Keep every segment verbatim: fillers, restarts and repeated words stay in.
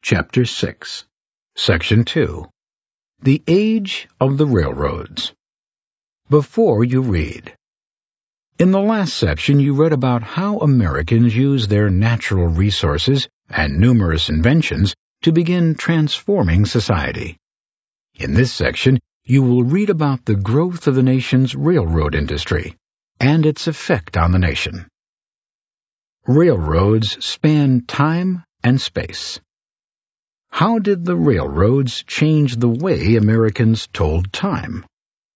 Chapter six, Section two, The Age of the Railroads. Before you read. In the last section, you read about how Americans used their natural resources and numerous inventions to begin transforming society. In this section, you will read about the growth of the nation's railroad industry and its effect on the nation. Railroads span time and space. How did the railroads change the way Americans told time?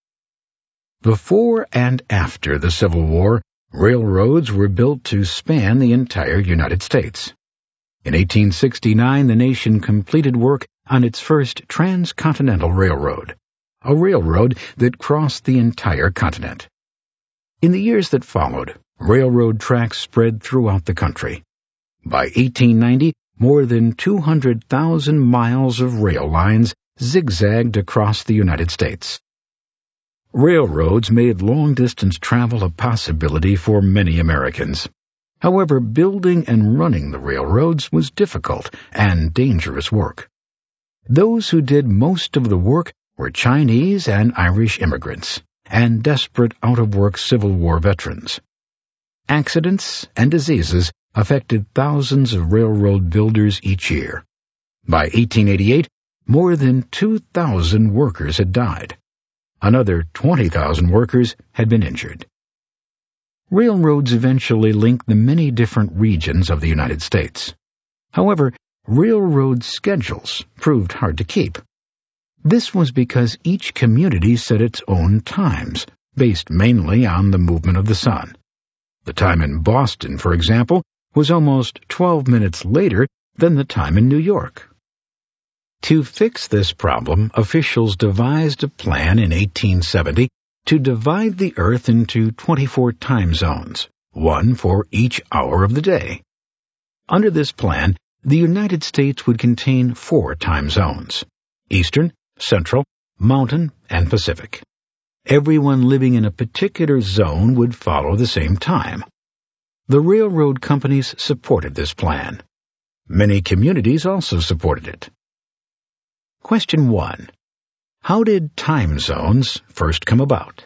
Before and after the Civil War, railroads were built to span the entire United States. In eighteen sixty-nine, the nation completed work on its first transcontinental railroad, a railroad that crossed the entire continent. In the years that followed, railroad tracks spread throughout the country. By eighteen ninety, more than two hundred thousand miles of rail lines zigzagged across the United States. Railroads made long-distance travel a possibility for many Americans. However, building and running the railroads was difficult and dangerous work. Those who did most of the work were Chinese and Irish immigrants, and desperate out-of-work Civil War veterans. Accidents and diseases affected thousands of railroad builders each year. By eighteen eighty-eight, more than two thousand workers had died. Another twenty thousand workers had been injured. Railroads eventually linked the many different regions of the United States. However, railroad schedules proved hard to keep. This was because each community set its own times, based mainly on the movement of the sun. The time in Boston, for example, was almost twelve minutes later than the time in New York. To fix this problem, officials devised a plan in eighteen seventy to divide the Earth into twenty-four time zones, one for each hour of the day. Under this plan, the United States would contain four time zones: Eastern, Central, Mountain, and Pacific. Everyone living in a particular zone would follow the same time. The railroad companies supported this plan. Many communities also supported it. Question one. How did time zones first come about?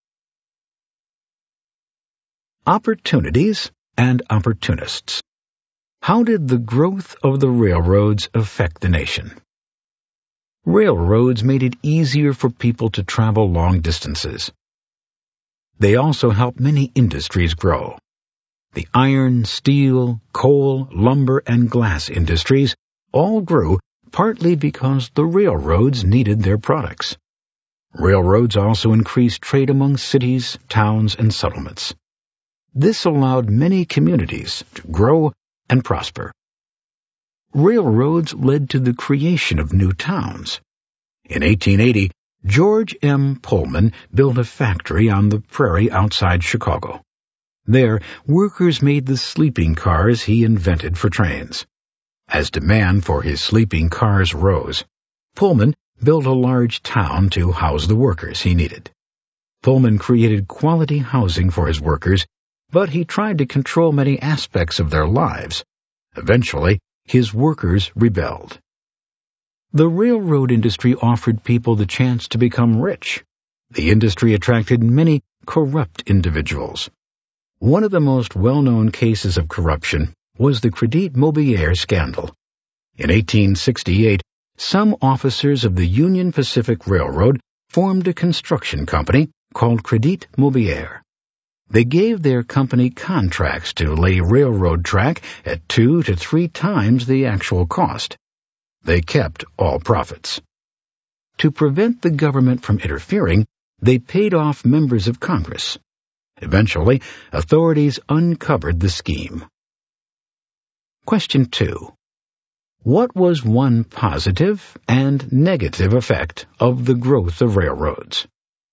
Opportunities and opportunists. How did the growth of the railroads affect the nation? Railroads made it easier for people to travel long distances. They also helped many industries grow. The iron, steel, coal, lumber, and glass industries all grew partly because the railroads needed their products. Railroads also increased trade among cities, towns, and settlements. This allowed many communities to grow and prosper. Railroads led to the creation of new towns. In eighteen eighty, George M. Pullman built a factory on the prairie outside Chicago. There, workers made the sleeping cars he invented for trains. As demand for his sleeping cars rose, Pullman built a large town to house the workers he needed. Pullman created quality housing for his workers, but he tried to control many aspects of their lives. Eventually, his workers rebelled. The railroad industry offered people the chance to become rich. The industry attracted many corrupt individuals. One of the most well-known cases of corruption was the Crédit Mobilier scandal. In eighteen sixty-eight, some officers of the Union Pacific Railroad formed a construction company called Crédit Mobilier. They gave their company contracts to lay railroad track at two to three times the actual cost. They kept all profits. To prevent the government from interfering, they paid off members of Congress. Eventually, authorities uncovered the scheme. Question two. What was one positive and negative effect of the growth of railroads?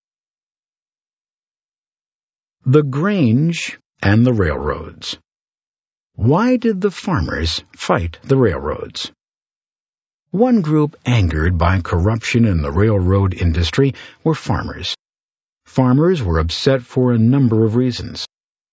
The Grange and the railroads. Why did the farmers fight the railroads? One group angered by corruption in the railroad industry were farmers. Farmers were upset for a number of reasons.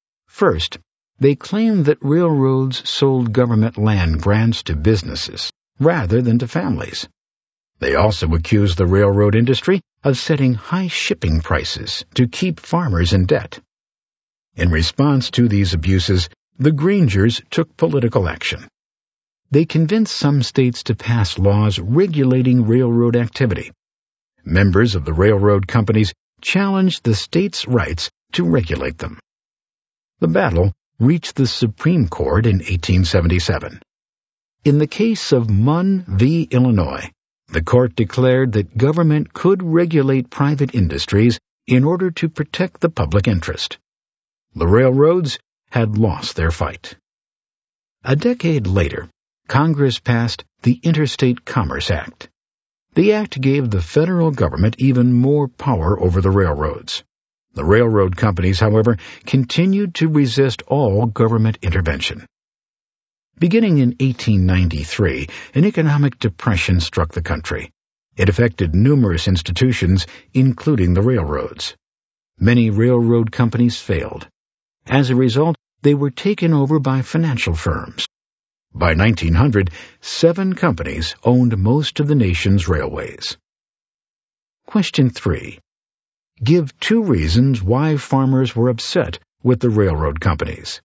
First, they claimed that railroads sold government land grants to businesses, rather than to families. They also accused the railroad industry of setting high shipping prices to keep farmers in debt. In response to these abuses, the Grangers took political action. They convinced some states to pass laws regulating railroad activity. Members of the railroad companies challenged the states' rights to regulate them. The battle reached the Supreme Court in eighteen seventy-seven. In the case of Munn v. Illinois, the court declared that government could regulate private industries in order to protect the public interest. The railroads had lost their fight. A decade later, Congress passed the Interstate Commerce Act. The act gave the federal government even more power over the railroads. The railroad companies, however, continued to resist all government intervention. Beginning in eighteen ninety-three, an economic depression struck the country. It affected numerous institutions, including the railroads. Many railroad companies failed. As a result, they were taken over by financial firms. By nineteen hundred, seven companies owned most of the nation's railways. Question three. Give two reasons why farmers were upset with the railroad companies.